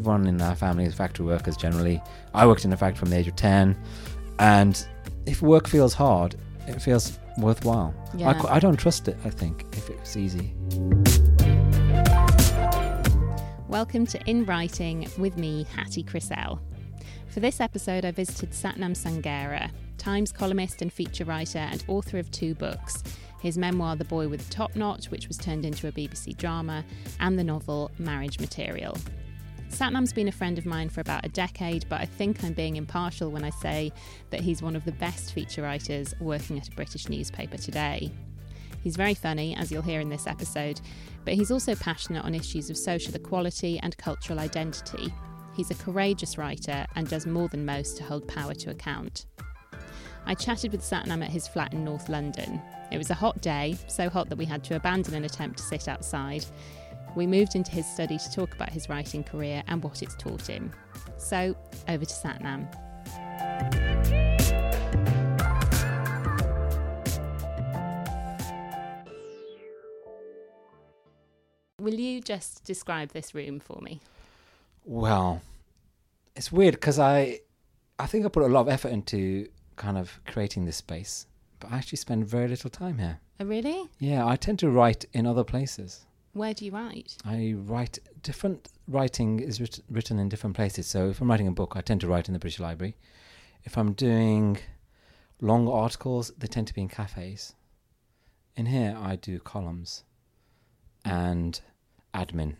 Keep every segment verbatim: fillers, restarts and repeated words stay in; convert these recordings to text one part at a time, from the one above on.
everyone in our family is factory workers generally. I worked in a factory from the age of ten, and if work feels hard, it feels worthwhile. Yeah. I, qu- I don't trust it, I think, if it's easy. Welcome to In Writing with me, Hattie Crisell. For this episode, I visited Satnam Sanghera, Times columnist and feature writer and author of two books, his memoir The Boy with the Top Knot, which was turned into a B B C drama, and the novel Marriage Material. Satnam's been a friend of mine for about a decade, but I think I'm being impartial when I say that he's one of the best feature writers working at a British newspaper today. He's very funny, as you'll hear in this episode, but he's also passionate on issues of social equality and cultural identity. He's a courageous writer and does more than most to hold power to account. I chatted with Satnam at his flat in North London. It was a hot day, so hot that we had to abandon an attempt to sit outside. We moved into his study to talk about his writing career and what it's taught him. So, over to Satnam. Will you just describe this room for me? Well, it's weird because I, I think I put a lot of effort into kind of creating this space, but I actually spend very little time here. Oh, really? Yeah, I tend to write in other places. Where do you write? I write different writing is writ- written in different places. So if I'm writing a book, I tend to write in the British Library. If I'm doing long articles, they tend to be in cafes. In here, I do columns and admin.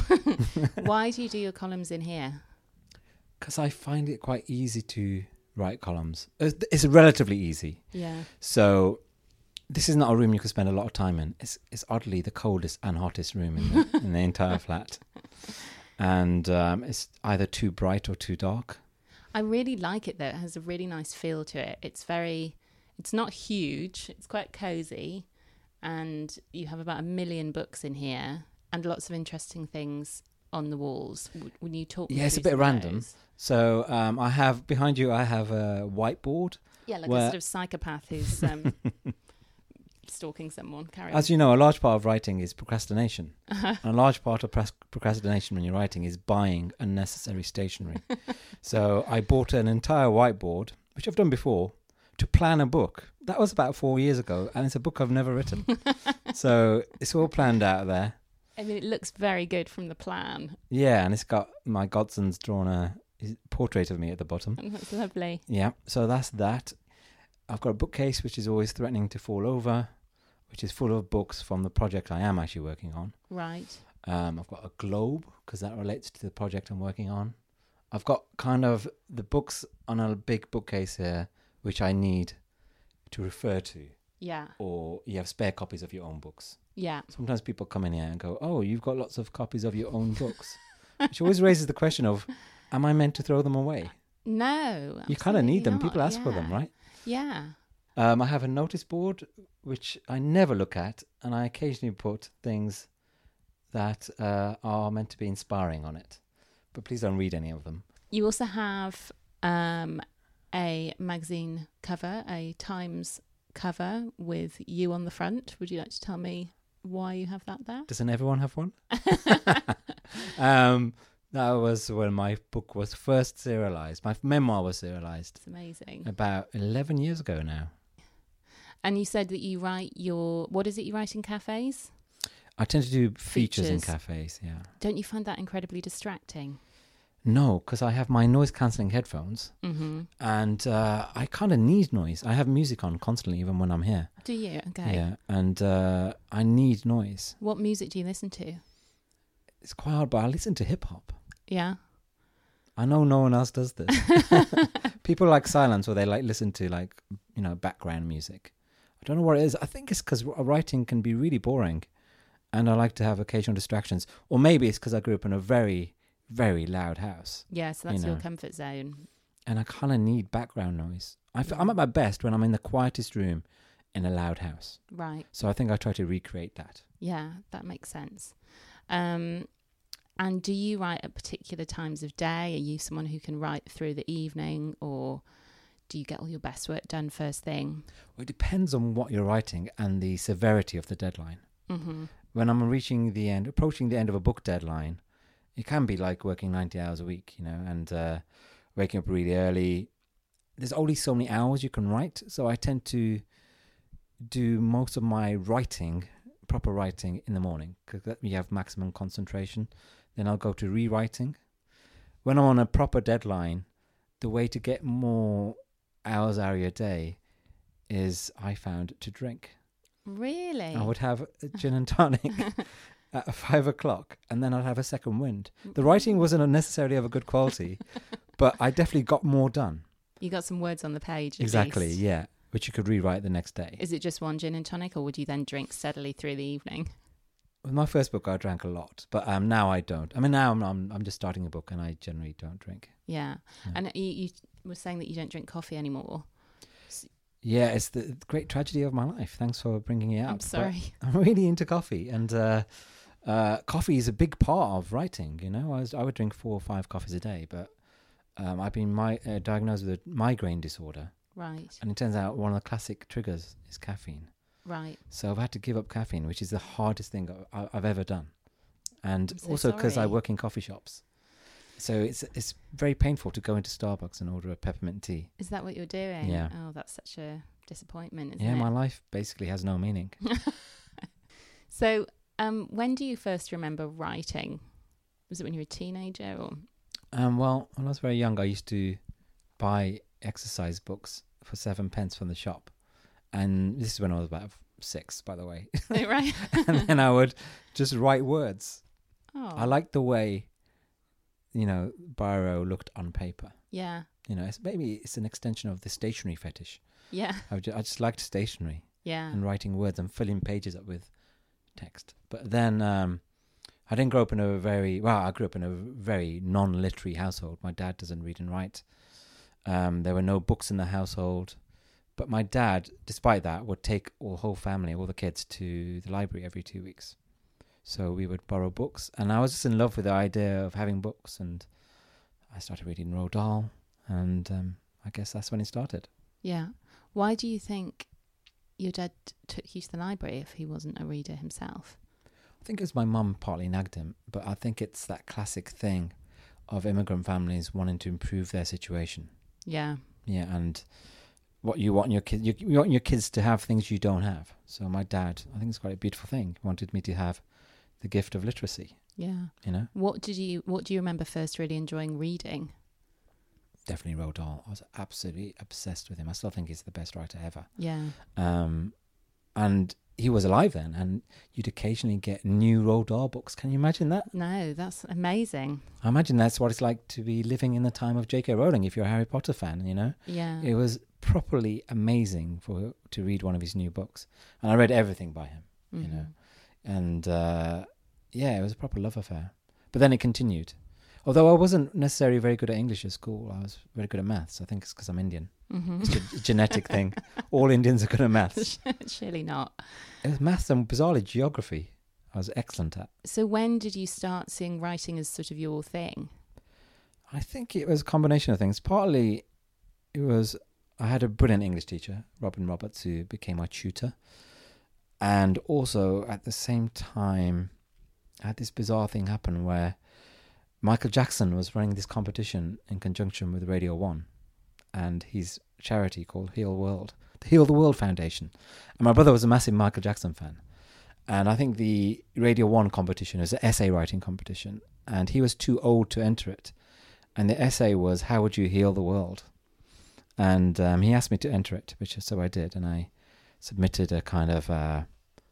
Why do you do your columns in here? Because I find it quite easy to write columns. It's, it's relatively easy. Yeah. So this is not a room you can spend a lot of time in. It's it's oddly the coldest and hottest room in the, in the entire flat. And um, it's either too bright or too dark. I really like it though. It has a really nice feel to it. It's very, it's not huge. It's quite cozy. And you have about a million books in here and lots of interesting things on the walls. W- When you talk, Yeah, it's a bit random. So um, I have, behind you, I have a whiteboard. Yeah, like where, a sort of psychopath who's um, stalking someone. Carry on. As you know, a large part of writing is procrastination. Uh-huh. And a large part of pras- procrastination when you're writing is buying unnecessary stationery. So I bought an entire whiteboard, which I've done before, to plan a book. That was about four years ago, and it's a book I've never written. So it's all planned out there. I mean, it looks very good from the plan. Yeah, and it's got my godson's drawn a portrait of me at the bottom. And that's lovely. Yeah, so that's that. I've got a bookcase which is always threatening to fall over, which is full of books from the project I am actually working on. Right. Um, I've got a globe because that relates to the project I'm working on. I've got kind of the books on a big bookcase here, which I need to refer to. Yeah. Or you have spare copies of your own books. Yeah. Sometimes people come in here and go, oh, you've got lots of copies of your own books. Which always raises the question of, am I meant to throw them away? No. You kind of need them. not. People ask yeah. for them, right? Yeah. Um, I have a notice board, which I never look at, and I occasionally put things that uh, are meant to be inspiring on it. But please don't read any of them. You also have um, a magazine cover, a Times cover with you on the front. Would you like to tell me why you have that there? Doesn't everyone have one? um, that was when my book was first serialized. My memoir was serialized. It's amazing. About eleven years ago now. And you said that you write your... What is it you write in cafes? I tend to do features, in Features. cafes, yeah. Don't you find that incredibly distracting? No, because I have my noise-cancelling headphones, Mm-hmm. and uh, I kind of need noise. I have music on constantly, even when I'm here. Do you? Okay. Yeah, and uh, I need noise. What music do you listen to? It's quite hard, but I listen to hip-hop. Yeah. I know no one else does this. People like silence, or they like listen to like, you know, background music. I don't know what it is. I think it's because writing can be really boring, and I like to have occasional distractions. Or maybe it's because I grew up in a very, very loud house. Yeah, so that's You your know. comfort zone. And I kind of need background noise. I f- I'm at my best when I'm in the quietest room in a loud house. Right. So I think I try to recreate that. Yeah, that makes sense. Um, and do you write at particular times of day? Are you someone who can write through the evening, or do you get all your best work done first thing? Well, it depends on what you're writing and the severity of the deadline. Mm-hmm. When I'm reaching the end, approaching the end of a book deadline, it can be like working ninety hours a week, you know, and uh, waking up really early. There's only so many hours you can write, so I tend to do most of my writing, proper writing, in the morning, because you have maximum concentration. Then I'll go to rewriting. When I'm on a proper deadline, the way to get more hours out of your day is, I found, to drink. Really? I would have a gin and tonic at five o'clock, and then I'd have a second wind. The writing wasn't necessarily of a good quality, but I definitely got more done. You got some words on the page. At Exactly, least. yeah, which you could rewrite the next day. Is it just one gin and tonic, or would you then drink steadily through the evening? With my first book, I drank a lot, but um, now I don't. I mean, now I'm, I'm I'm just starting a book, and I generally don't drink. Yeah, Yeah. and you, you were saying that you don't drink coffee anymore. Yeah, it's the great tragedy of my life. Thanks for bringing it up. I'm sorry. But I'm really into coffee, and uh, uh, coffee is a big part of writing. You know, I, was, I would drink four or five coffees a day, but um, I've been my, uh, diagnosed with a migraine disorder, Right, and it turns out one of the classic triggers is caffeine. right. So I've had to give up caffeine, which is the hardest thing I, I've ever done, and I'm so also because I sorry. work in coffee shops. So it's it's very painful to go into Starbucks and order a peppermint tea. Is that what you're doing? Yeah. Oh, that's such a disappointment, isn't Yeah, it? my life basically has no meaning. So, um, when do you first remember writing? Was it when you were a teenager, or? Um, well, when I was very young, I used to buy exercise books for seven pence from the shop. And this is when I was about six, by the way. Right. And then I would just write words. Oh, I liked the way, you know, biro looked on paper. yeah, You know, it's, maybe it's an extension of the stationery fetish. yeah, I, would ju- I just liked stationery yeah. and writing words and filling pages up with text. But then um, I didn't grow up in a very, well, I grew up in a very non-literary household. My dad doesn't read and write. Um, there were no books in the household. But my dad, despite that, would take all whole family, all the kids, to the library every two weeks. So we would borrow books. And I was just in love with the idea of having books. And I started reading Roald Dahl. And um, I guess that's when it started. Yeah. Why do you think your dad took you to the library if he wasn't a reader himself? I think it's my mum partly nagged him. But I think it's that classic thing of immigrant families wanting to improve their situation. Yeah. Yeah, and what you want your kids, you, you want your kids to have things you don't have. So my dad, I think it's quite a beautiful thing, wanted me to have the gift of literacy. Yeah. You know, What did you What do you remember first really enjoying reading? definitely Roald Dahl. I was absolutely obsessed with him. I still think he's the best writer ever. Yeah. Um, and he was alive then, and you'd occasionally get new Roald Dahl books. Can you imagine that? No, that's amazing. I imagine that's what it's like to be living in the time of J K Rowling. If you're a Harry Potter fan, you know, Yeah. it was properly amazing for to read one of his new books, and I read everything by him. Mhm. You know, and uh, yeah, it was a proper love affair. But then it continued. Although I wasn't necessarily very good at English at school, I was very good at maths. I think it's because I'm Indian. Mhm. It's a genetic thing. All Indians are good at maths. Surely not. It was maths and bizarrely geography. I was excellent at. So when did you start seeing writing as sort of your thing? I think it was a combination of things. Partly, it was I had a brilliant English teacher, Robin Roberts, who became my tutor. And also, at the same time, I had this bizarre thing happen where Michael Jackson was running this competition in conjunction with Radio One and his charity called Heal World, the Heal the World Foundation. And my brother was a massive Michael Jackson fan. And I think the Radio One competition is an essay writing competition. And he was too old to enter it. And the essay was, how would you heal the world? And um, he asked me to enter it, which so I did. And I submitted a kind of, uh,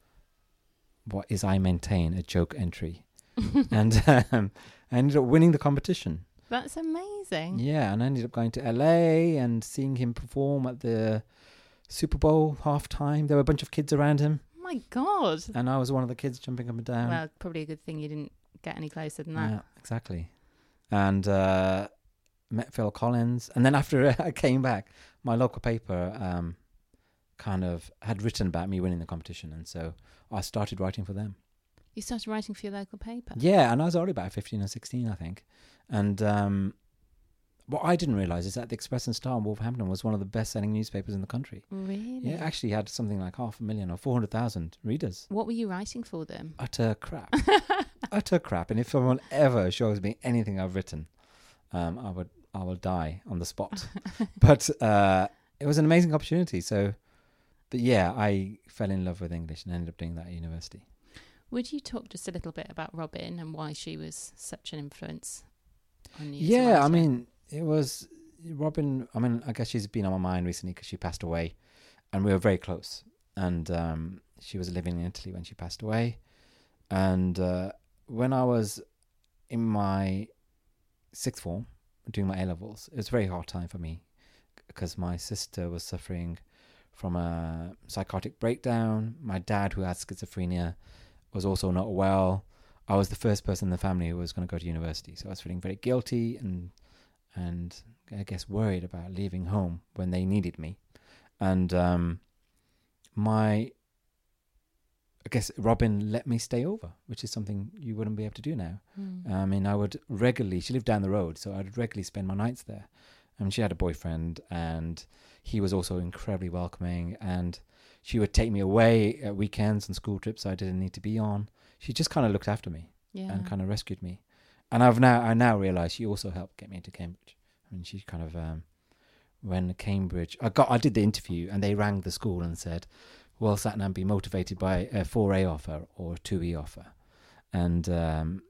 what is I maintain, a joke entry. and um, I ended up winning the competition. That's amazing. Yeah, and I ended up going to L A and seeing him perform at the Super Bowl halftime. There were a bunch of kids around him. Oh my God. And I was one of the kids jumping up and down. Well, probably a good thing you didn't get any closer than that. Yeah, exactly. And uh, met Phil Collins. And then after I came back, my local paper um, kind of had written about me winning the competition. And so I started writing for them. You started writing for your local paper? Yeah, and I was already about fifteen or sixteen, I think. And um, what I didn't realise is that the Express and Star in Wolverhampton was one of the best-selling newspapers in the country. Really? Yeah, it actually had something like half a million or four hundred thousand readers. What were you writing for them? Utter crap. Utter crap. And if someone ever shows me anything I've written, um, I would I will die on the spot. But uh, it was an amazing opportunity. So, but yeah, I fell in love with English and ended up doing that at university. Would you talk just a little bit about Robin and why she was such an influence on you? Yeah, I mean, it was Robin. I mean, I guess she's been on my mind recently because she passed away, and we were very close. And um, she was living in Italy when she passed away. And uh, when I was in my sixth form, doing my A levels, it was a very hard time for me because my sister was suffering from a psychotic breakdown. My dad, who had schizophrenia, was also not well. I was the first person in the family who was going to go to university, so I was feeling very guilty and and I guess worried about leaving home when they needed me. And um, my, I guess Robin let me stay over, which is something you wouldn't be able to do now. Mm. I mean, I would regularly, she lived down the road, so I'd regularly spend my nights there. I mean, she had a boyfriend and he was also incredibly welcoming, and she would take me away at weekends and school trips I didn't need to be on. She just kind of looked after me yeah. and kind of rescued me. And I've now I now realise she also helped get me into Cambridge. I mean, she kind of um, when Cambridge I got I did the interview and they rang the school and said, "Will Satnam be motivated by a four A offer or a two E offer?" And um,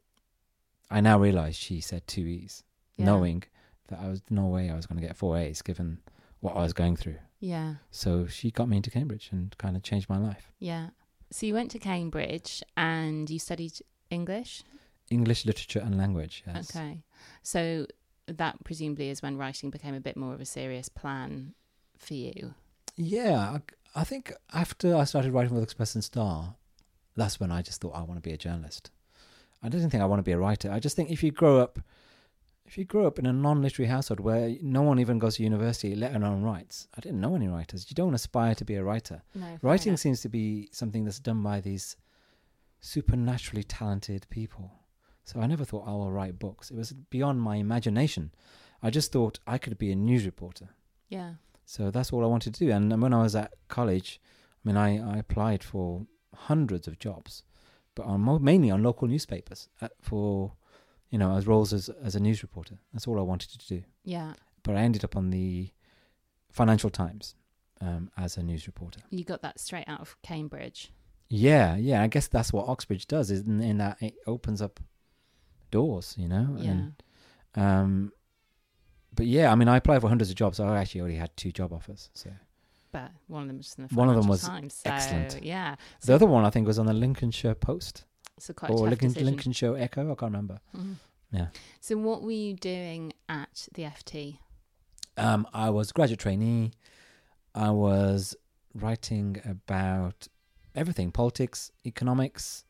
I now realise she said two E's, yeah. knowing that I was no way I was going to get four A's given what I was going through. Yeah. So she got me into Cambridge and kind of changed my life. Yeah. So you went to Cambridge and you studied English? English, literature and language, yes. Okay. So that presumably is when writing became a bit more of a serious plan for you. Yeah. I, I think after I started writing for the Express and Star, that's when I just thought I want to be a journalist. I didn't think I want to be a writer. I just think if you grow up, if you grow up in a non-literary household where no one even goes to university, let alone writes, I didn't know any writers. You don't aspire to be a writer. No, writing enough. Seems to be something that's done by these supernaturally talented people. So I never thought I will write books. It was beyond my imagination. I just thought I could be a news reporter. Yeah. So that's all I wanted to do. And when I was at college, I mean, I, I applied for hundreds of jobs, but on mo- mainly on local newspapers at, for, you know, as roles as, as a news reporter. That's all I wanted to do. Yeah. But I ended up on the Financial Times um, as a news reporter. You got that straight out of Cambridge. Yeah, yeah. I guess that's what Oxbridge does, is in, in that it opens up doors, you know. Yeah. And, um, but yeah, I mean, I applied for hundreds of jobs. So I actually already had two job offers. So. But one of them was in the One of them was Times, so, excellent. Yeah. The So other one I think was on the Lincolnshire Post. So quite or a tough Lincoln, decision. Lincolnshire Echo. I can't remember. Mm-hmm. Yeah. So what were you doing at the F T? Um, I was a graduate trainee. I was writing about everything: politics, economics,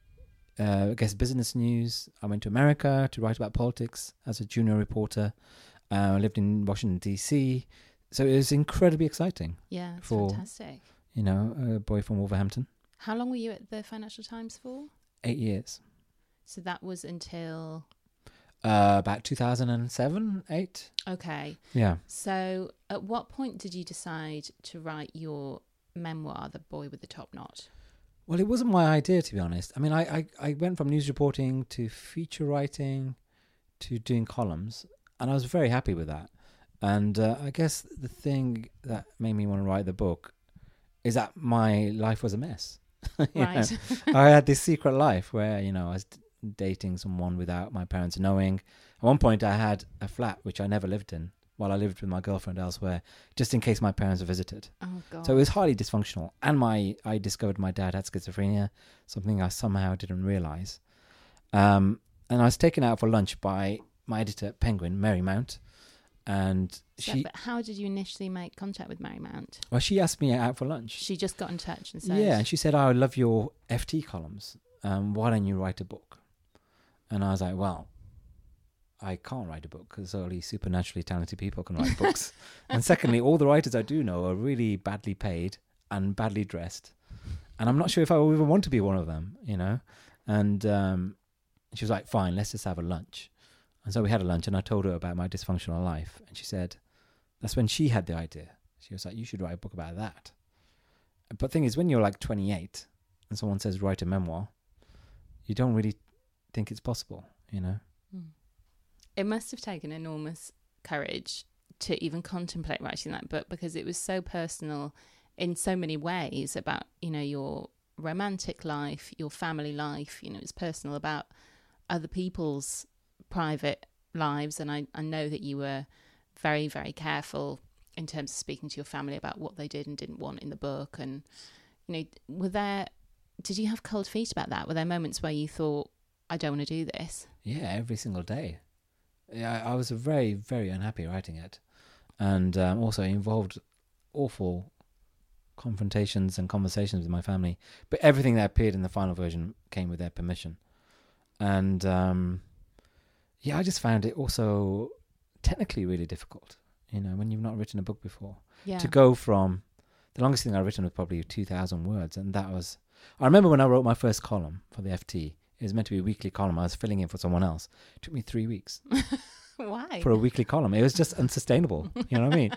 uh, I guess business news. I went to America to write about politics as a junior reporter. Uh, I lived in Washington, D C. So it was incredibly exciting. Yeah, it's for, fantastic. You know, a boy from Wolverhampton. How long were you at the Financial Times for? Eight years. So that was until... Uh, about two thousand seven, eight. Okay. Yeah. So at what point did you decide to write your memoir, The Boy with the Top Knot? Well, it wasn't my idea, to be honest. I mean, I, I, I went from news reporting to feature writing to doing columns, and I was very happy with that. And uh, I guess the thing that made me want to write the book is that my life was a mess. Right. I had this secret life where, you know, I was d- dating someone without my parents knowing. At one point, I had a flat, which I never lived in, while I lived with my girlfriend elsewhere, just in case my parents visited. Oh, God. So it was highly dysfunctional. And my I discovered my dad had schizophrenia, something I somehow didn't realise. Um, and I was taken out for lunch by my editor at Penguin, Mary Mount. And so, she... But how did you initially make contact with Mary Mount? Well, she asked me out for lunch. She just got in touch and said... Yeah, and she said, oh, I love your F T columns. Um, why don't you write a book? And I was like, well... I can't write a book because only supernaturally talented people can write books. And secondly, all the writers I do know are really badly paid and badly dressed. And I'm not sure if I even want to be one of them, you know. And um, she was like, fine, let's just have a lunch. And so we had a lunch, and I told her about my dysfunctional life, and she said, that's when she had the idea. She was like, you should write a book about that. But the thing is, when you're like twenty-eight and someone says write a memoir, you don't really think it's possible, you know? Mm. It must have taken enormous courage to even contemplate writing that book, because it was so personal in so many ways about, you know, your romantic life, your family life. You know, it's personal about other people's private lives. And I, I know that you were very, very careful in terms of speaking to your family about what they did and didn't want in the book. And, you know, were there, did you have cold feet about that? Were there moments where you thought, I don't want to do this? Yeah, every single day. Yeah, I was very, very unhappy writing it. And um, also involved awful confrontations and conversations with my family. But everything that appeared in the final version came with their permission. And um, yeah, I just found it also technically really difficult. You know, when you've not written a book before, yeah. to go from, the longest thing I've written was probably two thousand words. And that was, I remember when I wrote my first column for the F T, it was meant to be a weekly column. I was filling in for someone else. It took me three weeks. Why? For a weekly column. It was just unsustainable. You know what I mean?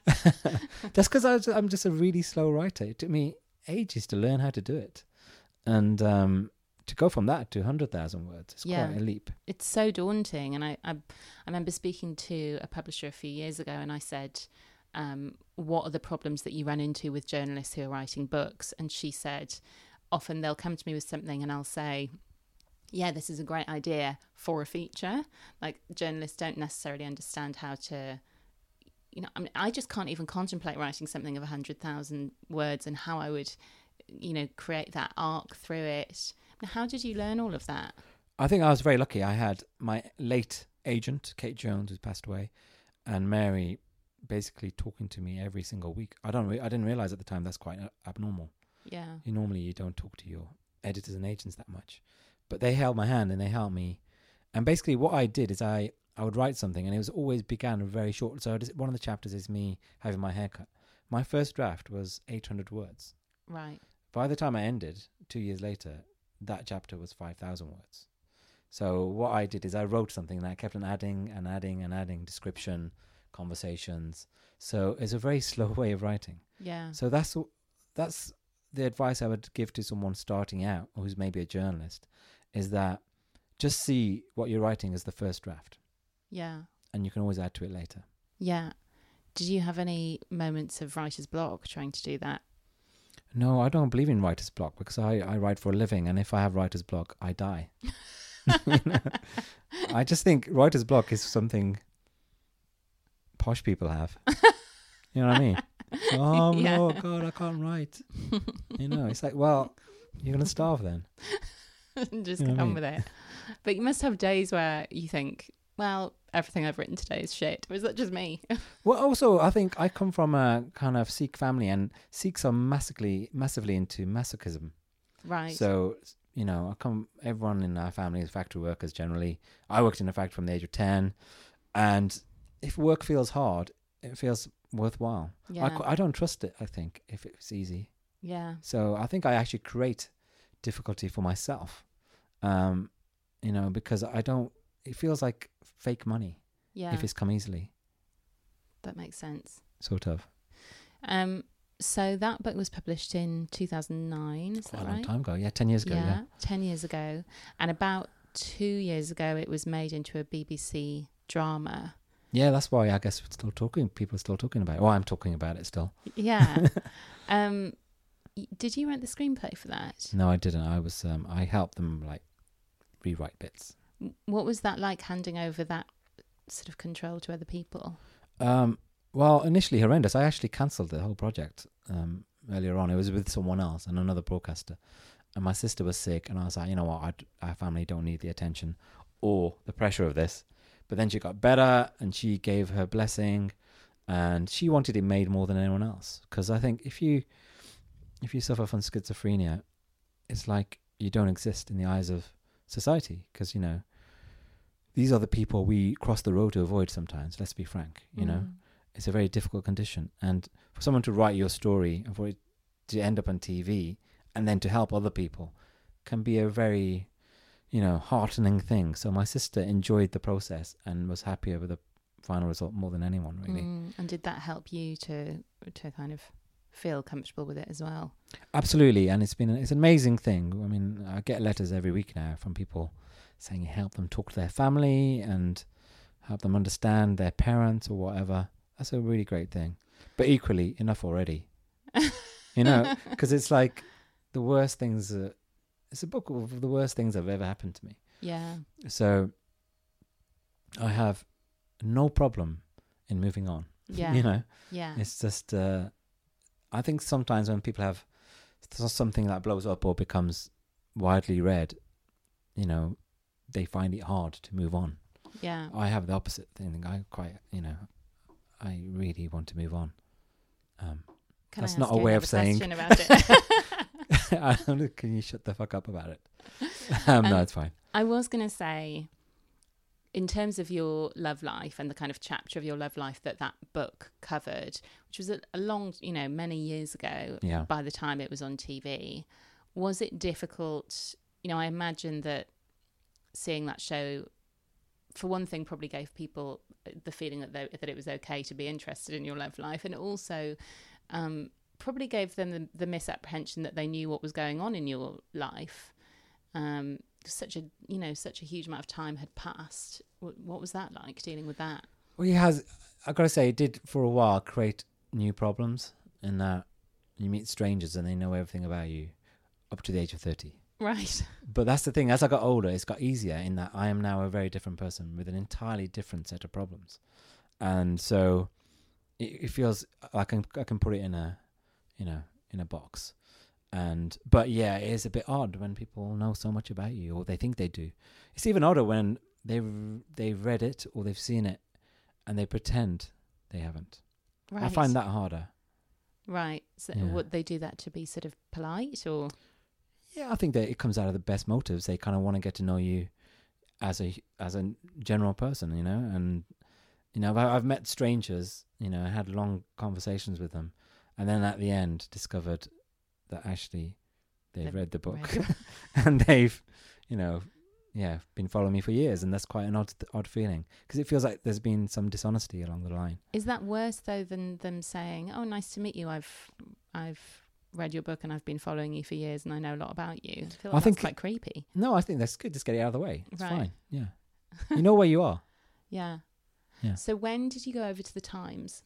Just because I was, I'm just a really slow writer. It took me ages to learn how to do it. And um, to go from that to one hundred thousand words, it's yeah. quite a leap. It's so daunting. And I, I, I remember speaking to a publisher a few years ago, and I said, um, what are the problems that you run into with journalists who are writing books? And she said, often they'll come to me with something and I'll say, yeah, this is a great idea for a feature. Like, journalists don't necessarily understand how to, you know, I mean, I just can't even contemplate writing something of one hundred thousand words and how I would, you know, create that arc through it. How did you learn all of that? I think I was very lucky. I had my late agent, Kate Jones, who's passed away, and Mary basically talking to me every single week. I don't, re- I didn't realize at the time that's quite abnormal. Yeah. You normally you don't talk to your editors and agents that much. But they held my hand and they helped me. And basically what I did is I, I would write something, and it was always began very short. So just, one of the chapters is me having my hair cut. My first draft was eight hundred words. Right. By the time I ended, two years later, that chapter was five thousand words. So what I did is I wrote something and I kept on adding and adding and adding description, conversations. So it's a very slow way of writing. Yeah. So that's that's the advice I would give to someone starting out, or who's maybe a journalist, is that just see what you're writing as the first draft. Yeah. And you can always add to it later. Yeah. Did you have any moments of writer's block trying to do that? No, I don't believe in writer's block, because I, I write for a living, and if I have writer's block, I die. You know? I just think writer's block is something posh people have. You know what I mean? Oh, yeah. No, God, I can't write. You know, it's like, well, you're going to starve then. Just you know get on I mean? with it. But you must have days where you think, well, everything I've written today is shit. Or is that just me? Well, also, I think I come from a kind of Sikh family, and Sikhs are massively, massively into masochism. Right. So, you know, I come. Everyone in our family is factory workers generally. I worked in a factory from the age of ten, and if work feels hard, it feels worthwhile. Yeah. I, I don't trust it, I think, if it's easy. Yeah. So I think I actually create difficulty for myself, um, you know, because I don't, it feels like fake money Yeah. if it's come easily. That makes sense. Sort of. Um. So that book was published in two thousand nine, is Quite that a long right? time ago, yeah, ten years ago, yeah. yeah. ten years ago. And about two years ago, it was made into a B B C drama. Yeah, that's why I guess we're still talking. People are still talking about it. Well, I'm talking about it still. Yeah. um, y- did you write the screenplay for that? No, I didn't. I was. Um, I helped them like rewrite bits. W- What was that like, handing over that sort of control to other people? Um, well, initially horrendous. I actually cancelled the whole project um, earlier on. It was with someone else and another broadcaster, and my sister was sick, and I was like, you know what, I'd, our family don't need the attention or the pressure of this. But then she got better, and she gave her blessing, and she wanted it made more than anyone else. Because I think if you if you suffer from schizophrenia, it's like you don't exist in the eyes of society. Because, you know, these are the people we cross the road to avoid sometimes. Let's be frank, you know. Mm. It's a very difficult condition. And for someone to write your story and for it to end up on T V and then to help other people can be a very you know, heartening thing. So my sister enjoyed the process and was happier with the final result more than anyone, really. Mm, and did that help you to to kind of feel comfortable with it as well? Absolutely, and it's been it's an amazing thing. I mean, I get letters every week now from people saying you help them talk to their family and help them understand their parents or whatever. That's a really great thing. But equally, enough already. You know, because it's like the worst things. Uh, it's a book of the worst things that have ever happened to me. Yeah. So I have no problem in moving on. Yeah. You know, Yeah. it's just. Uh, I think sometimes when people have something that blows up or becomes widely read, you know, they find it hard to move on. Yeah. I have the opposite thing. I quite, you know, I really want to move on. Um, Can that's I not ask a you way another of saying. question about it? Can you shut the fuck up about it? Um, Um, no, it's fine. I was going to say, in terms of your love life and the kind of chapter of your love life that that book covered, which was a, a long, you know, many years ago, Yeah. by the time it was on T V, was it difficult? You know, I imagine that seeing that show, for one thing, probably gave people the feeling that they, that it was okay to be interested in your love life, and also um, probably gave them the, the misapprehension that they knew what was going on in your life. Um, such a you know such a huge amount of time had passed. What, what was that like, dealing with that? Well, he has. I gotta say, it did for a while create new problems in that you meet strangers and they know everything about you up to the age of thirty. Right. But that's the thing. As I got older, it's got easier in that I am now a very different person with an entirely different set of problems, and so it, it feels like I can I can put it in a, you know, in a box. And but yeah, it is a bit odd when people know so much about you, or they think they do. It's even odder when they've they've read it or they've seen it, and they pretend they haven't. Right. I find that harder. Right. So Yeah. would they do that to be sort of polite, or? Yeah, I think that it comes out of the best motives. They kind of want to get to know you as a as a general person, you know. And you know, I've, I've met strangers, you know, I had long conversations with them, and then at the end discovered that actually they've They've read the book read and they've, you know, yeah, been following me for years, and that's quite an odd odd feeling because it feels like there's been some dishonesty along the line. Is that worse though than them saying, "Oh, nice to meet you. I've I've read your book and I've been following you for years and I know a lot about you"? I feel like I that's think- quite creepy. No, I think that's good. Just get it out of the way. It's Right. fine. Yeah, you know where you are. Yeah. Yeah. So when did you go over to the Times?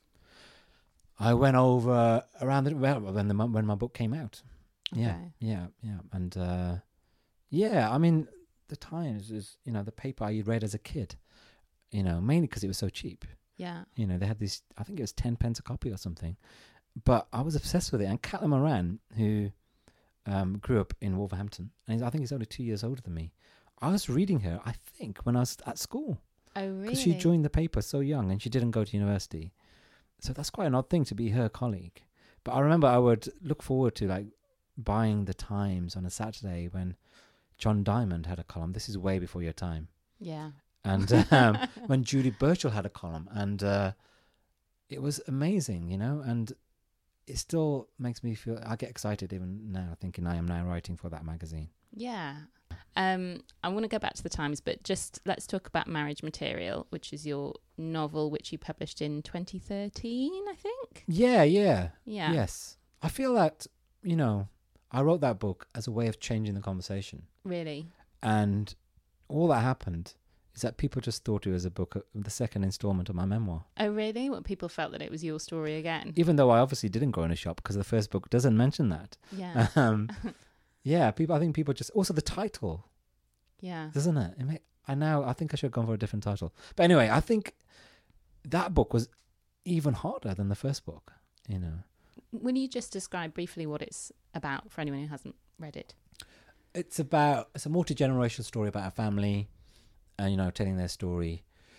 I went over around the, well, when the when my book came out. Yeah, Okay. yeah, yeah, and uh, yeah. I mean, the Times is, you know, the paper I read as a kid. You know, mainly because it was so cheap. Yeah. You know, they had this. I think it was ten pence a copy or something. But I was obsessed with it. And Caitlin Moran, who um, grew up in Wolverhampton, and he's, I think he's only two years older than me. I was reading her, I think, when I was at school. Oh, really? Because she joined the paper so young and she didn't go to university. So that's quite an odd thing to be her colleague. But I remember I would look forward to like buying the Times on a Saturday when John Diamond had a column. This is way before your time. Yeah. And um, when Julie Burchill had a column. And uh, it was amazing, you know. And it still makes me feel, I get excited even now thinking I am now writing for that magazine. Yeah. Um, I want to go back to the Times, but just let's talk about Marriage Material, which is your novel, which you published in twenty thirteen, I think. Yeah, yeah. Yeah. Yes. I feel that, you know, I wrote that book as a way of changing the conversation. Really? And all that happened is that people just thought it was a book, the second installment of my memoir. Oh, really? What, people felt that it was your story again? Even though I obviously didn't go in a shop because the first book doesn't mention that. Yeah. Um, yeah, people. I think people just... Also the title, Yeah. doesn't it? it may, I now, I think I should have gone for a different title. But anyway, I think that book was even harder than the first book, you know. Will you just describe briefly what it's about for anyone who hasn't read it? It's about... It's a multi-generational story about a family... And, you know, telling their story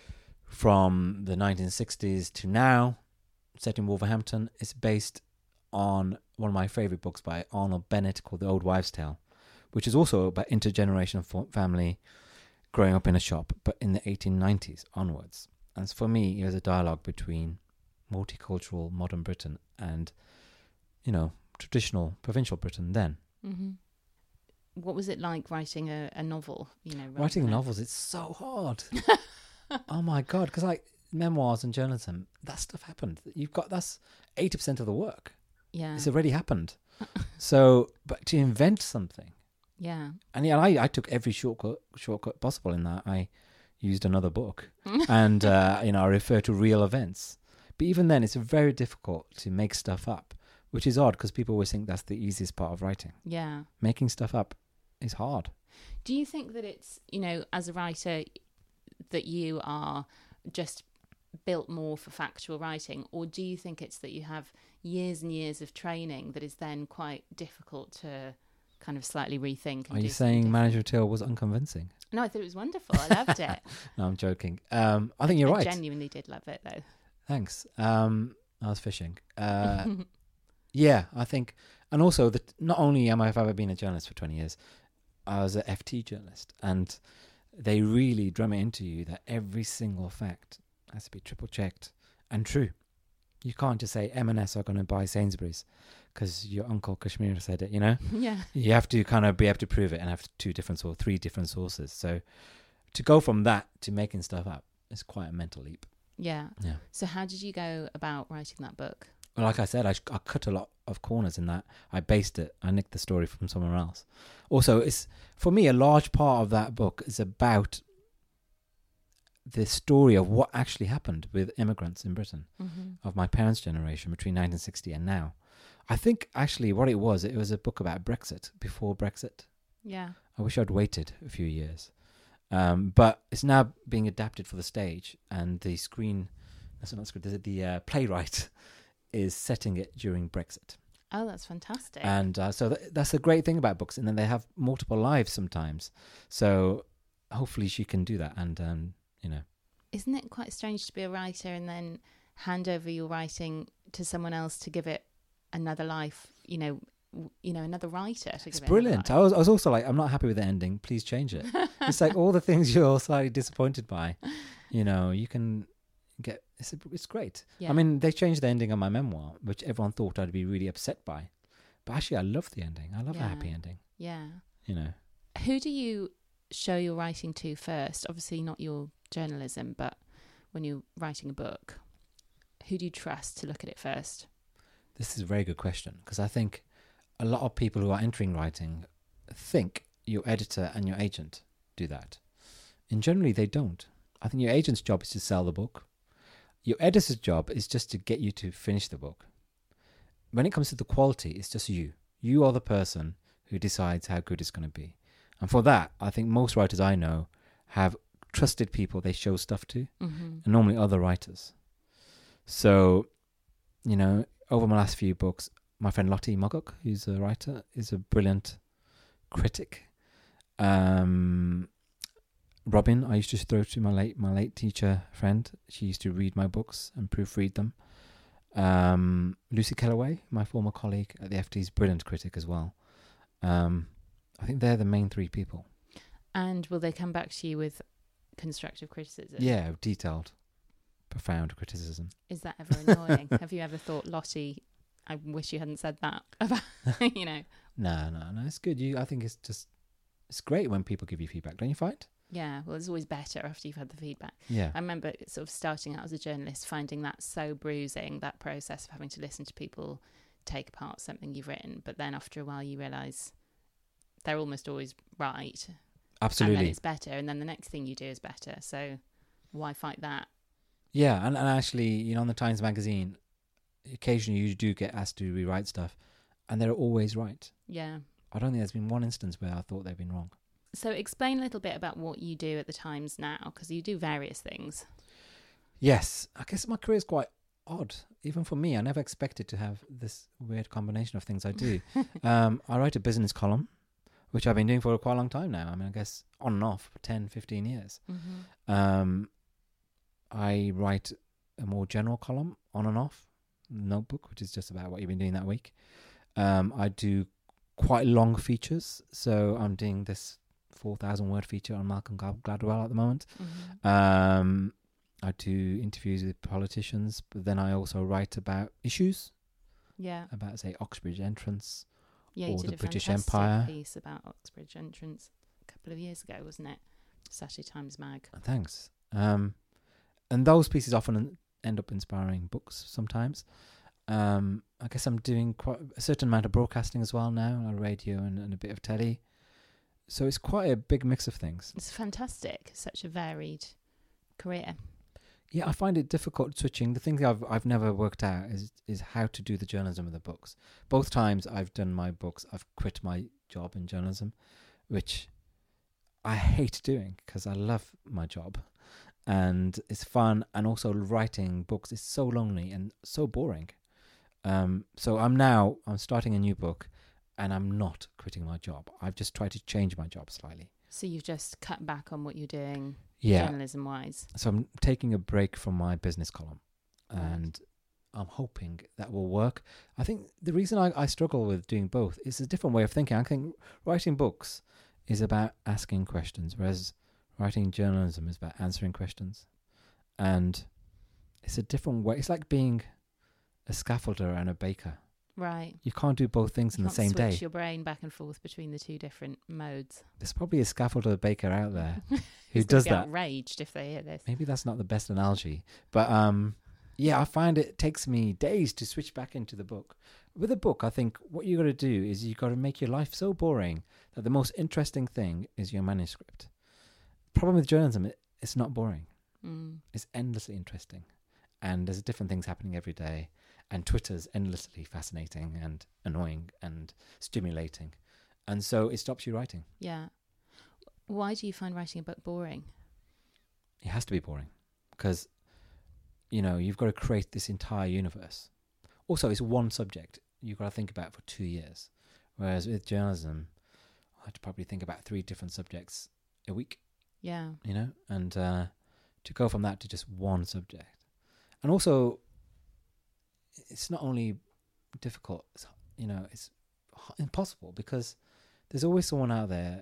from the nineteen sixties to now, set in Wolverhampton. It's based on one of my favourite books by Arnold Bennett called The Old Wives' Tale, which is also about intergenerational family growing up in a shop, but in the eighteen nineties onwards. And for me, it was a dialogue between multicultural modern Britain and, you know, traditional provincial Britain then. Mm-hmm. what was it like writing a, a novel? You know, Writing novels, it's so hard. Oh my God. Because like memoirs and journalism, that stuff happened. You've got, that's eighty percent of the work. Yeah. It's already happened. So, but to invent something. Yeah. And yeah, I, I took every shortcut shortcut possible in that. I used another book and, uh, you know, I refer to real events. But even then, it's very difficult to make stuff up, which is odd because people always think that's the easiest part of writing. Yeah. Making stuff up is hard. Do you think that it's, you know, as a writer, that you are just built more for factual writing, or do you think it's that you have years and years of training that is then quite difficult to kind of slightly rethink? And Are do you saying different? Manager Till was unconvincing? No, I thought it was wonderful. I loved it. No, I'm joking. Um, I think you're I right. genuinely did love it, though. Thanks. Um, I was fishing. Uh, yeah, I think, and also that not only am I have ever been a journalist for twenty years, I was an F T journalist, and they really drum it into you that every single fact has to be triple checked and true. You can't just say M and S are going to buy Sainsbury's because your uncle Kashmir said it, you know? Yeah. You have to kind of be able to prove it and have two different or three different sources. So to go from that to making stuff up is quite a mental leap. Yeah. Yeah. So how did you go about writing that book? Well, like I said, I, I cut a lot of corners in that. I based it. I nicked the story from somewhere else. Also, it's for me, a large part of that book is about the story of what actually happened with immigrants in Britain, Mm-hmm. of my parents' generation between nineteen sixty and now. I think actually what it was, it was a book about Brexit, before Brexit. Yeah. I wish I'd waited a few years. Um, but it's now being adapted for the stage, and the screen, that's not screen, the, the uh, playwright is setting it during Brexit. Oh, that's fantastic. And uh, so th- that's a great thing about books. And then they have multiple lives sometimes. So hopefully she can do that. And, um, you know. Isn't it quite strange to be a writer and then hand over your writing to someone else to give it another life, you know, w- you know, another writer to It's give it brilliant. another I was, I was also like, I'm not happy with the ending. Please change it. It's like all the things you're slightly disappointed by, you know, you can get, it's, a, it's great. Yeah. I mean, they changed the ending of my memoir, which everyone thought I'd be really upset by. But actually, I love the ending. I love Yeah. a happy ending, Yeah. you know. Who do you show your writing to first? Obviously not your journalism, but when you're writing a book, who do you trust to look at it first? This is a very good question, because I think a lot of people who are entering writing think your editor and your agent do that. And generally they don't. I think your agent's job is to sell the book. Your editor's job is just to get you to finish the book. When it comes to the quality, it's just you. You are the person who decides how good it's going to be. And for that, I think most writers I know have trusted people they show stuff to, Mm-hmm. and normally other writers. So, you know, over my last few books, my friend Lottie Mogok, who's a writer, is a brilliant critic. Um, Robin, I used to throw to my late my late teacher friend. She used to read my books and proofread them. Um, Lucy Kellaway, my former colleague at the F T, is a brilliant critic as well. Um, I think they're the main three people. And will they come back to you with constructive criticism? Yeah, detailed, profound criticism. Is that ever annoying? Have you ever thought, Lottie, I wish you hadn't said that about, you know? No, no, no. It's good. You, I think it's just, it's great when people give you feedback, don't you find? Yeah, well, it's always better after you've had the feedback. Yeah. I remember sort of starting out as a journalist, finding that so bruising, that process of having to listen to people take apart something you've written. But then after a while, you realise they're almost always right. Absolutely. And then it's better. And then the next thing you do is better. So why fight that? Yeah, and, and actually, you know, on the Times Magazine, occasionally you do get asked to rewrite stuff, and they're always right. Yeah. I don't think there's been one instance where I thought they've been wrong. So explain a little bit about what you do at the Times now, because you do various things. Yes, I guess my career is quite odd. Even for me, I never expected to have this weird combination of things I do. um, I write a business column, which I've been doing for quite a long time now. I mean, I guess on and off for ten, fifteen years. Mm-hmm. Um, I write a more general column on and off, notebook, which is just about what you've been doing that week. Um, I do quite long features. So I'm doing this four thousand word feature on Malcolm Gladwell at the moment. Mm-hmm. Um, I do interviews with politicians, but then I also write about issues, Yeah. about, say, Oxbridge entrance, Yeah, you or did the a British fantastic Empire. piece about Oxbridge entrance a couple of years ago, wasn't it? Saturday Times Mag. Thanks. Um, and those pieces often end up inspiring books sometimes. Um, I guess I'm doing quite a certain amount of broadcasting as well now, on radio and, and a bit of telly. So it's quite a big mix of things. It's fantastic. Such a varied career. Yeah, I find it difficult switching. The thing that I've I've never worked out is is how to do the journalism of the books. Both times I've done my books, I've quit my job in journalism, which I hate doing because I love my job and it's fun. And also writing books is so lonely and so boring. Um, so I'm now I'm starting a new book, and I'm not quitting my job. I've just tried to change my job slightly. So you've just cut back on what you're doing, Yeah. journalism-wise. So I'm taking a break from my business column, Right. and I'm hoping that will work. I think the reason I, I struggle with doing both is a different way of thinking. I think writing books is about asking questions, whereas writing journalism is about answering questions. And it's a different way. It's like being a scaffolder and a baker. Right. You can't do both things You in the can't same day. switch your brain back and forth between the two different modes. There's probably a scaffolder baker out there who Who's does gonna be that. outraged if they hear this. Maybe that's not the best analogy, but um, yeah, I find it takes me days to switch back into the book. With a book, I think what you got to do is you got to make your life so boring that the most interesting thing is your manuscript. Problem with journalism, it, it's not boring. Mm. It's endlessly interesting, and there's different things happening every day. And Twitter's endlessly fascinating and annoying and stimulating, and so it stops you writing. Yeah. Why do you find writing a book boring? It has to be boring because, you know, you've got to create this entire universe. Also, it's one subject you've got to think about for two years. Whereas with journalism, I had to probably think about three different subjects a week, Yeah. you know, and uh, to go from that to just one subject. And also, it's not only difficult, it's, you know, it's h- impossible because there's always someone out there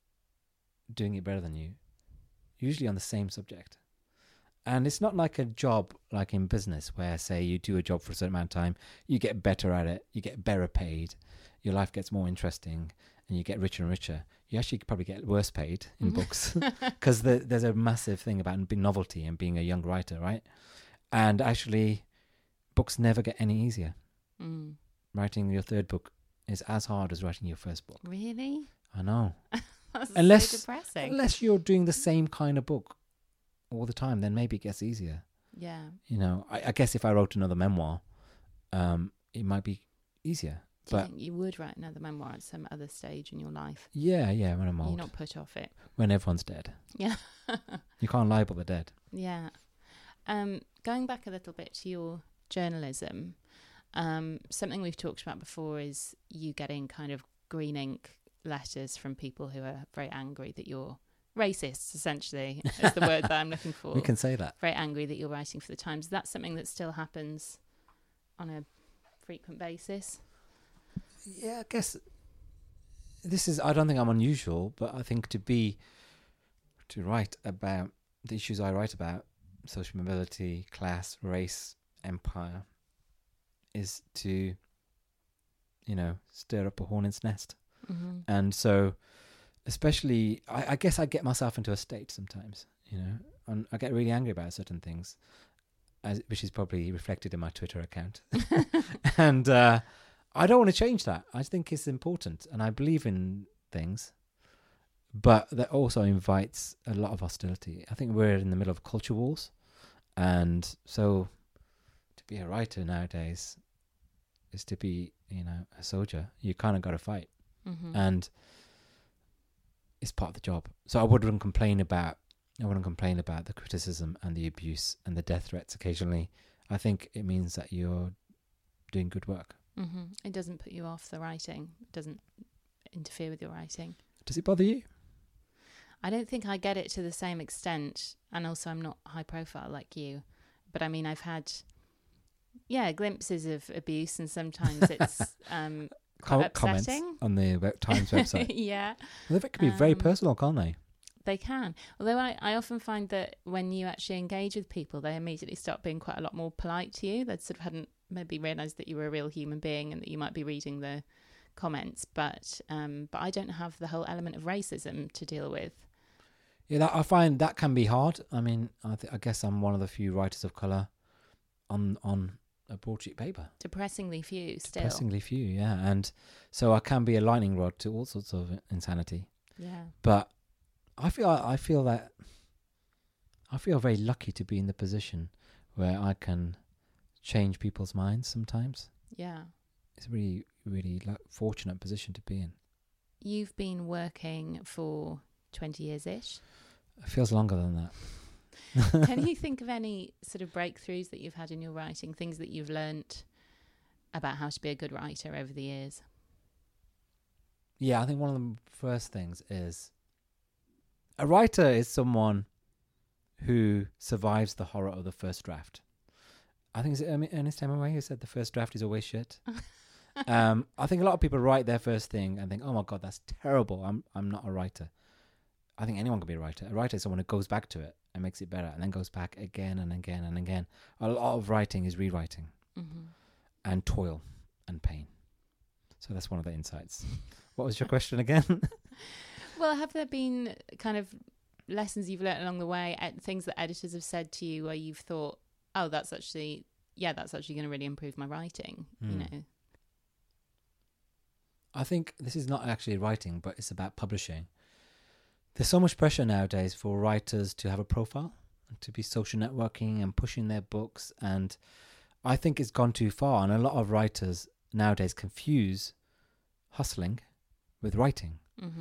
doing it better than you, usually on the same subject. And it's not like a job like in business where, say, you do a job for a certain amount of time, you get better at it, you get better paid, your life gets more interesting, and you get richer and richer. You actually probably get worse paid in books because the, there's a massive thing about being novelty and being a young writer, right? And actually, books never get any easier. Mm. Writing your third book is as hard as writing your first book. Really? I know. That's Unless- so depressing. Unless you're doing the same kind of book all the time, then maybe it gets easier. Yeah. You know, I, I guess if I wrote another memoir, um, it might be easier. Do you But think you would write another memoir at some other stage in your life? yeah, yeah, when I'm You're old, not put off it. when everyone's dead. Yeah. You can't libel the dead. Yeah. Um, going back a little bit to your journalism, um, something we've talked about before is you getting kind of green ink letters from people who are very angry that you're racist, essentially, is the word that I'm looking for. We can say that. Very angry that you're writing for the Times. That's something that still happens on a frequent basis. Yeah, I guess this is, I don't think I'm unusual, but I think to be, to write about the issues I write about, social mobility, class, race, empire, is to, you know, stir up a hornet's nest. Mm-hmm. And so, especially, I, I guess I get myself into a state sometimes, you know, and I get really angry about certain things, as, which is probably reflected in my Twitter account. and uh, I don't want to change that. I think it's important, and I believe in things, but that also invites a lot of hostility. I think we're in the middle of culture wars, and so to be a writer nowadays is to be, you know, a soldier. You kind of got to fight. Mm-hmm. And it's part of the job. So I wouldn't complain about I wouldn't complain about the criticism and the abuse and the death threats occasionally. I think it means that you're doing good work. Mm-hmm. It doesn't put you off the writing. It doesn't interfere with your writing. Does it bother you? I don't think I get it to the same extent, and also I'm not high profile like you. But I mean, I've had, yeah, glimpses of abuse, and sometimes it's um, quite Com- upsetting. Comments on the web- Times website. Yeah, Well, they can be very Um, personal, can't they? they can. Although I, I often find that when you actually engage with people, they immediately start being quite a lot more polite to you. They sort of hadn't maybe realised that you were a real human being and that you might be reading the comments, but um, but I don't have the whole element of racism to deal with. Yeah, that, I find that can be hard. I mean, I, th- I guess I'm one of the few writers of colour on on a broadsheet paper. Depressingly few, still. Depressingly few, yeah. And so I can be a lightning rod to all sorts of insanity. Yeah. But I feel I feel that I feel very lucky to be in the position where I can change people's minds sometimes. Yeah. It's a really, really lu- fortunate position to be in. You've been working for twenty years-ish. It feels longer than that. Can you think of any sort of breakthroughs that you've had in your writing, things that you've learnt about how to be a good writer over the years? Yeah, I think one of the first things is a writer is someone who survives the horror of the first draft. I think it's um, Ernest Hemingway who said the first draft is always shit. um, I think a lot of people write their first thing and think, "Oh my god, that's terrible. I'm I'm not a writer." I think anyone can be a writer. A writer is someone who goes back to it and makes it better, and then goes back again and again and again. A lot of writing is rewriting, Mm-hmm. and toil and pain. So that's one of the insights. What was your question again? Well, have there been kind of lessons you've learnt along the way, ed- things that editors have said to you where you've thought, oh, that's actually, yeah, that's actually going to really improve my writing, mm. you know? I think this is not actually writing, but it's about publishing. There's so much pressure nowadays for writers to have a profile, to be social networking and pushing their books. And I think it's gone too far. And a lot of writers nowadays confuse hustling with writing.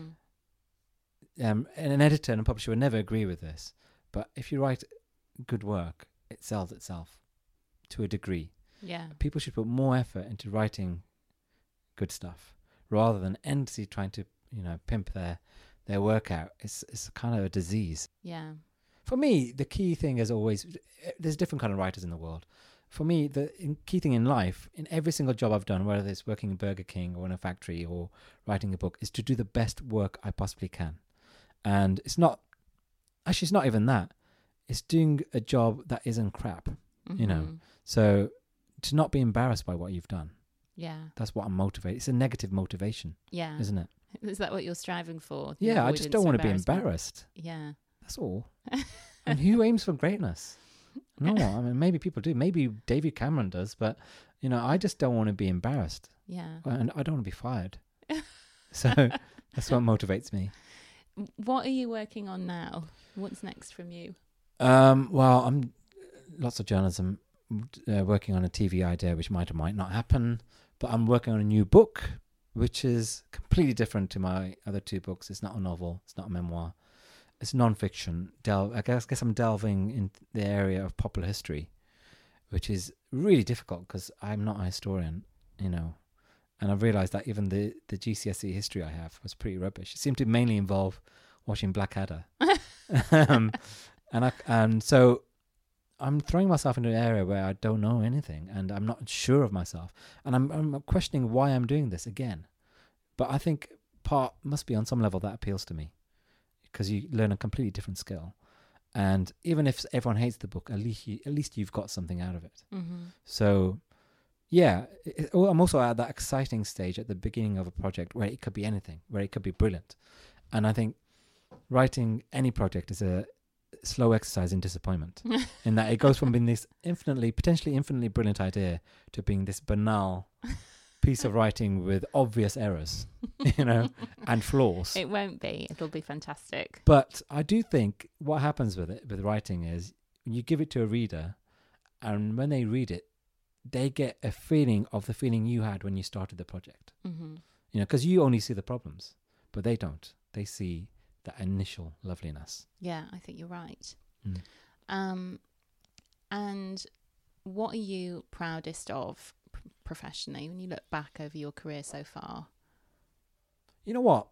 Mm-hmm. Um, and an editor and a publisher would never agree with this. But if you write good work, it sells itself to a degree. Yeah. People should put more effort into writing good stuff rather than endlessly trying to, you know, pimp their their work out. It's it's kind of a disease. Yeah. For me, the key thing is always, there's different kind of writers in the world. For me, the in, key thing in life, in every single job I've done, whether it's working in Burger King or in a factory or writing a book, is to do the best work I possibly can. And it's not, actually it's not even that. It's doing a job that isn't crap, Mm-hmm. you know. So to not be embarrassed by what you've done. Yeah. That's what I'm motivated. It's a negative motivation, Yeah. isn't it? Is that what you're striving for? Yeah, I just don't want to be embarrassment? embarrassed. Yeah. That's all. And who aims for greatness? No, I mean, maybe people do. Maybe David Cameron does, but, you know, I just don't want to be embarrassed. Yeah. And I don't want to be fired. So that's what motivates me. What are you working on now? What's next from you? Um, well, I'm lots of journalism, uh, working on a T V idea, which might or might not happen. But I'm working on a new book, which is completely different to my other two books. It's not a novel. It's not a memoir. It's non-fiction. Del- I guess, guess I'm delving in the area of popular history, which is really difficult because I'm not a historian, you know. And I've realised that even the, the G C S E history I have was pretty rubbish. It seemed to mainly involve watching Blackadder. um, and I, and so I'm throwing myself into an area where I don't know anything and I'm not sure of myself. And I'm, I'm questioning why I'm doing this again. But I think part must be on some level that appeals to me because you learn a completely different skill. And even if everyone hates the book, at least you, at least you've got something out of it. Mm-hmm. So, yeah, it, it, I'm also at that exciting stage at the beginning of a project where it could be anything, where it could be brilliant. And I think writing any project is a slow exercise in disappointment in that it goes from being this infinitely, potentially infinitely brilliant idea to being this banal piece of writing with obvious errors, you know, and flaws. It won't be. It'll be fantastic. But I do think what happens with it, with writing, is you give it to a reader, and when they read it, they get a feeling of the feeling you had when you started the project. Mm-hmm. You know, because you only see the problems, but they don't. They see that initial loveliness. Yeah, I think you're right. Mm. Um, and what are you proudest of p- professionally when you look back over your career so far? You know what?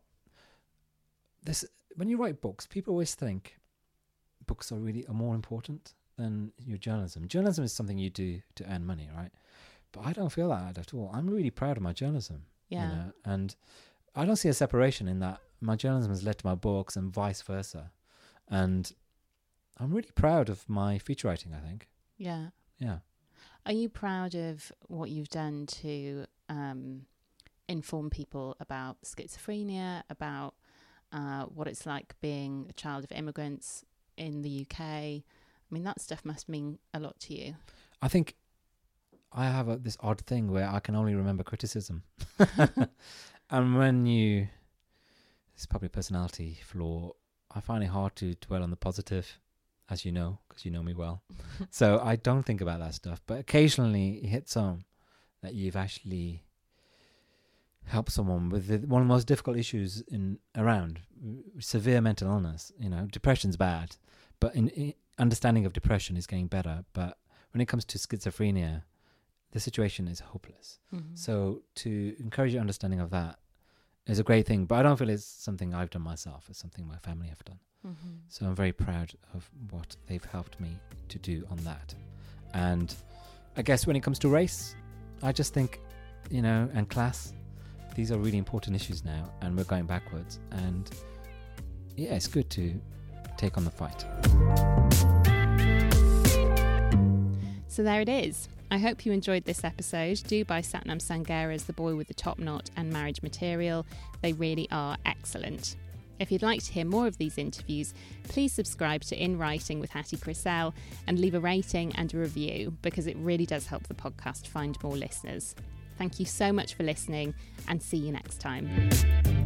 This when you write books, people always think books are really are more important than your journalism. Journalism is something you do to earn money, right? But I don't feel that at all. I'm really proud of my journalism. Yeah. You know? And I don't see a separation in that. My journalism has led to my books and vice versa. And I'm really proud of my feature writing, I think. Yeah. Yeah. Are you proud of what you've done to um, inform people about schizophrenia, about uh, what it's like being a child of immigrants in the U K. I mean, that stuff must mean a lot to you. I think I have a, this odd thing where I can only remember criticism. And when you, it's probably a personality flaw, I find it hard to dwell on the positive, as you know, because you know me well. So I don't think about that stuff. But occasionally it hits home that you've actually helped someone with the, one of the most difficult issues in around, severe mental illness. You know, depression's bad, but in, in understanding of depression is getting better. But when it comes to schizophrenia, the situation is hopeless. Mm-hmm. So to encourage your understanding of that is a great thing. But I don't feel it's something I've done myself. It's something my family have done. Mm-hmm. So I'm very proud of what they've helped me to do on that. And I guess when it comes to race, I just think, you know, and class, these are really important issues now, and we're going backwards. And yeah, it's good to take on the fight. So there it is. I hope you enjoyed this episode. Do buy Satnam Sanghera's The Boy with the Top Knot and Marriage Material. They really are excellent. If you'd like to hear more of these interviews, please subscribe to In Writing with Hattie Crisell and leave a rating and a review, because it really does help the podcast find more listeners. Thank you so much for listening, and see you next time.